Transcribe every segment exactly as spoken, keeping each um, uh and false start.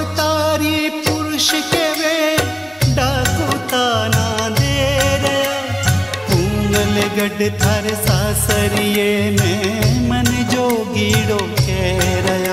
तारी पुरुष के वे डाकुता ना दे रया पूंगल गढ़ थार सासरिये में मन जोगीड़ो कह रया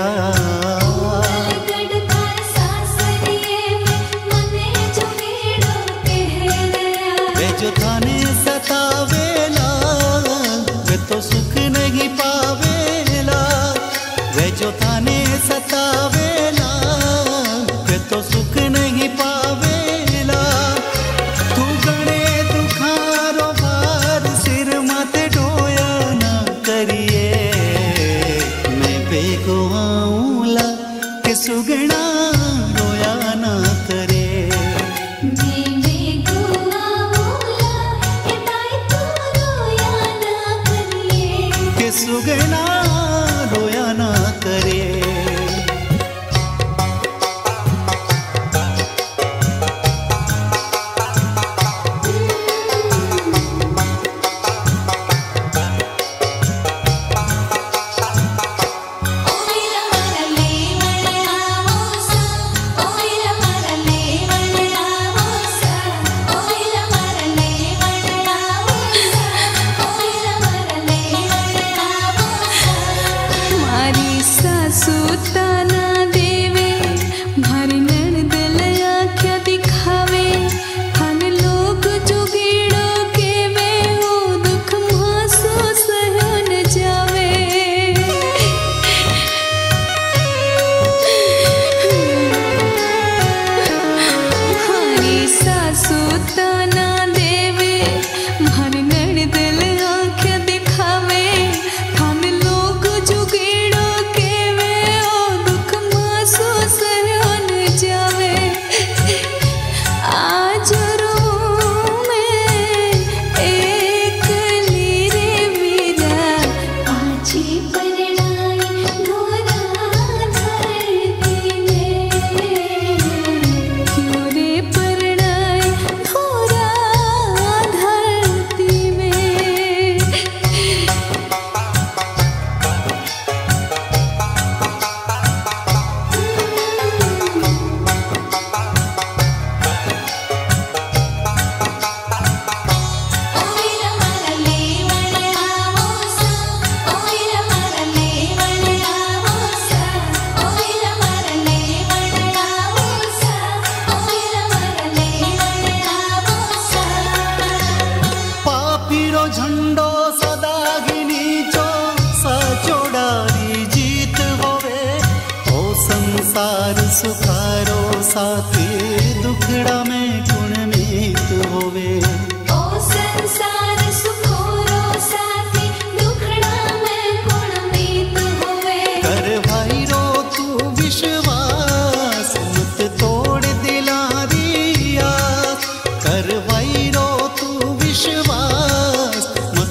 जो थाने सतावेला वे तो सुख नहीं पावेला वे जो थाने सतावेला वे तो सुख नहीं पावेला तू गणे दुखारो भार सिर माथे ढोया ना करिए मैं बेगो आऊला के सुगना रोया ना करे सुगना रोया ना करे झंडो सदागिनी चो सचोड़ारी जीत होवे ओ संसार सुखारो साथी दुखड़ा में गुणमीत होवे ओ संसार सुखारो साथी दुखड़ा में गुणमीत होवे कर भाई रो तू विश्वास मत तोड़ दिलारिया कर भाई रो तू विश्वास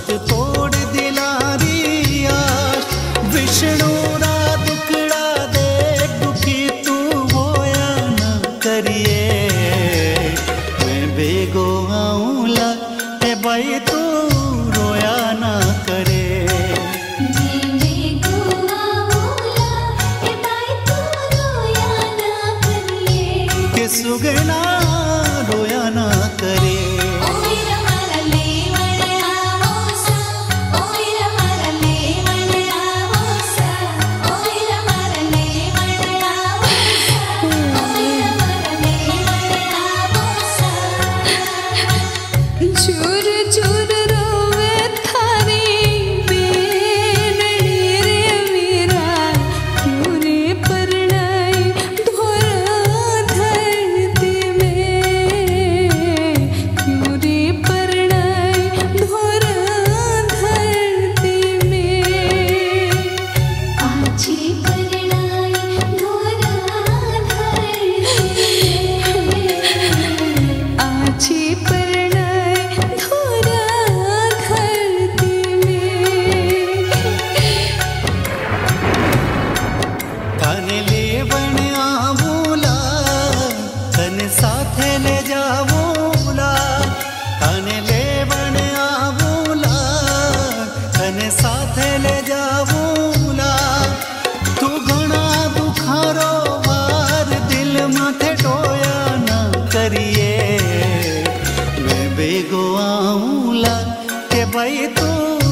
विष्णु रा दुखड़ा देख दुखी तू होया न करिए मैं बेगो आऊला ए भाई तू रोया ना करे मैं बेगो आऊला ए भाई तू रोया ना करिए के सुगना रोया ना करे धरती में भेगो आऊला के भाई तू